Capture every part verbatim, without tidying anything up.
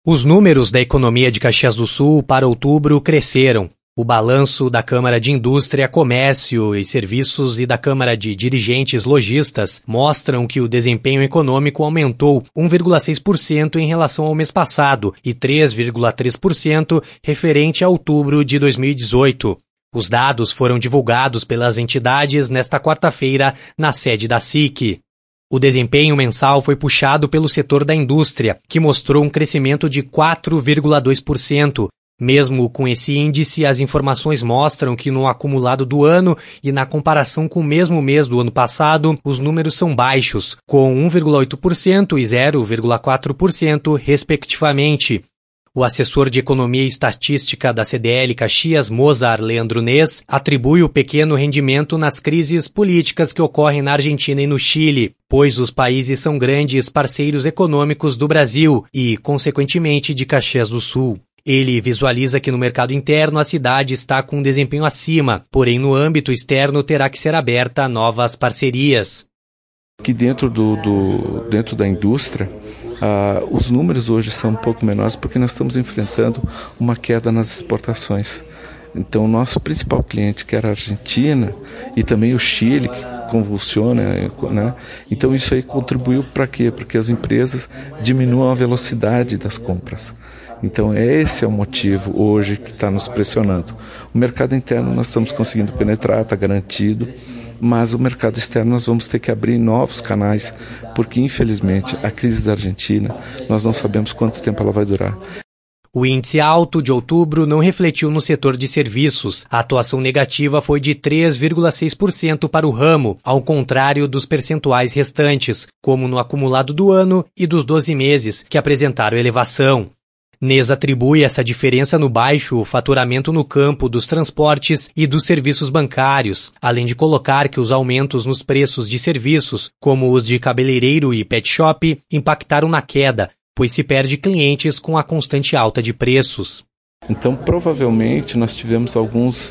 Os números da economia de Caxias do Sul para outubro cresceram. O balanço da Câmara de Indústria, Comércio e Serviços e da Câmara de Dirigentes Lojistas mostram que o desempenho econômico aumentou um vírgula seis por cento em relação ao mês passado e três vírgula três por cento referente a outubro de dois mil e dezoito. Os dados foram divulgados pelas entidades nesta quarta-feira na sede da S I C. O desempenho mensal foi puxado pelo setor da indústria, que mostrou um crescimento de quatro vírgula dois por cento. Mesmo com esse índice, as informações mostram que no acumulado do ano e na comparação com o mesmo mês do ano passado, os números são baixos, com um vírgula oito por cento e zero vírgula quatro por cento, respectivamente. O assessor de Economia e Estatística da C D L Caxias, Mozart Leandro Nes, atribui o pequeno rendimento nas crises políticas que ocorrem na Argentina e no Chile, pois os países são grandes parceiros econômicos do Brasil e, consequentemente, de Caxias do Sul. Ele visualiza que no mercado interno a cidade está com um desempenho acima, porém no âmbito externo terá que ser aberta a novas parcerias. Aqui dentro, do, do, dentro da indústria, ah, os números hoje são um pouco menores porque nós estamos enfrentando uma queda nas exportações. Então o nosso principal cliente, que era a Argentina e também o Chile, que convulsiona, né? Então isso aí contribuiu para quê? Para que as empresas diminuam a velocidade das compras. Então esse é o motivo hoje que está nos pressionando. O mercado interno nós estamos conseguindo penetrar, está garantido, mas o mercado externo nós vamos ter que abrir novos canais, porque infelizmente a crise da Argentina, nós não sabemos quanto tempo ela vai durar. O índice alto de outubro não refletiu no setor de serviços. A atuação negativa foi de três vírgula seis por cento para o ramo, ao contrário dos percentuais restantes, como no acumulado do ano e dos doze meses, que apresentaram elevação. Nes atribui essa diferença no baixo faturamento no campo dos transportes e dos serviços bancários, além de colocar que os aumentos nos preços de serviços, como os de cabeleireiro e pet shop, impactaram na queda, pois se perde clientes com a constante alta de preços. Então, provavelmente, nós tivemos alguns,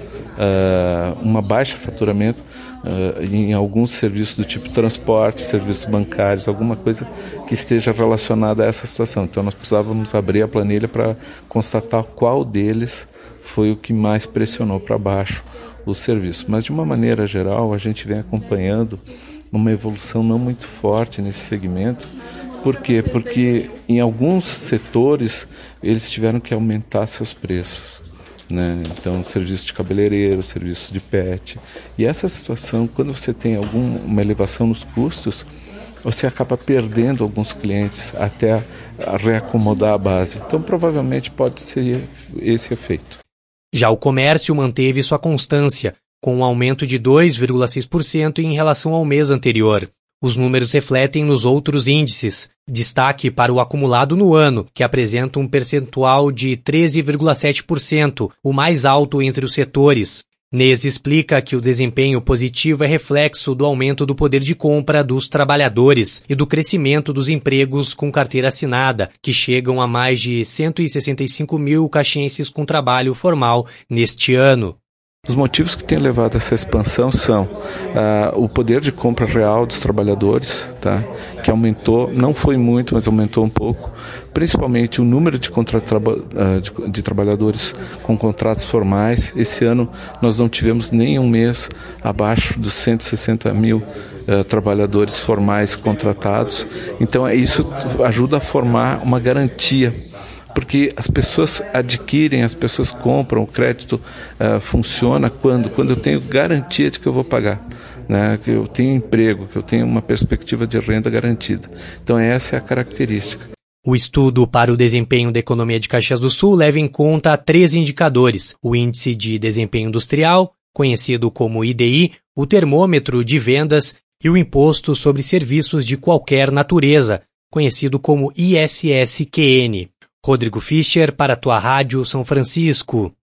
uh, uma baixa faturamento uh, em alguns serviços do tipo transporte, serviços bancários, alguma coisa que esteja relacionada a essa situação. Então, nós precisávamos abrir a planilha para constatar qual deles foi o que mais pressionou para baixo o serviço. Mas, de uma maneira geral, a gente vem acompanhando uma evolução não muito forte nesse segmento. Por quê? Porque em alguns setores eles tiveram que aumentar seus preços, né? Então, serviço de cabeleireiro, serviço de pet. E essa situação, quando você tem alguma elevação nos custos, você acaba perdendo alguns clientes até a reacomodar a base. Então, provavelmente pode ser esse efeito. Já o comércio manteve sua constância, com um aumento de dois vírgula seis por cento em relação ao mês anterior. Os números refletem nos outros índices. Destaque para o acumulado no ano, que apresenta um percentual de treze vírgula sete por cento, o mais alto entre os setores. Nes explica que o desempenho positivo é reflexo do aumento do poder de compra dos trabalhadores e do crescimento dos empregos com carteira assinada, que chegam a mais de cento e sessenta e cinco mil caxienses com trabalho formal neste ano. Os motivos que têm levado a essa expansão são ah, o poder de compra real dos trabalhadores, tá? Que aumentou, não foi muito, mas aumentou um pouco, principalmente o número de, contra- traba- de, de trabalhadores com contratos formais. Esse ano nós não tivemos nenhum mês abaixo dos cento e sessenta mil uh, trabalhadores formais contratados, então isso ajuda a formar uma garantia, porque as pessoas adquirem, as pessoas compram, o crédito uh, funciona quando? Quando eu tenho garantia de que eu vou pagar, né? Que eu tenho emprego, que eu tenho uma perspectiva de renda garantida. Então essa é a característica. O estudo para o desempenho da economia de Caxias do Sul leva em conta três indicadores: o índice de desempenho industrial, conhecido como I D I, o termômetro de vendas e o imposto sobre serviços de qualquer natureza, conhecido como I S S Q N. Rodrigo Fischer, para a tua Rádio São Francisco.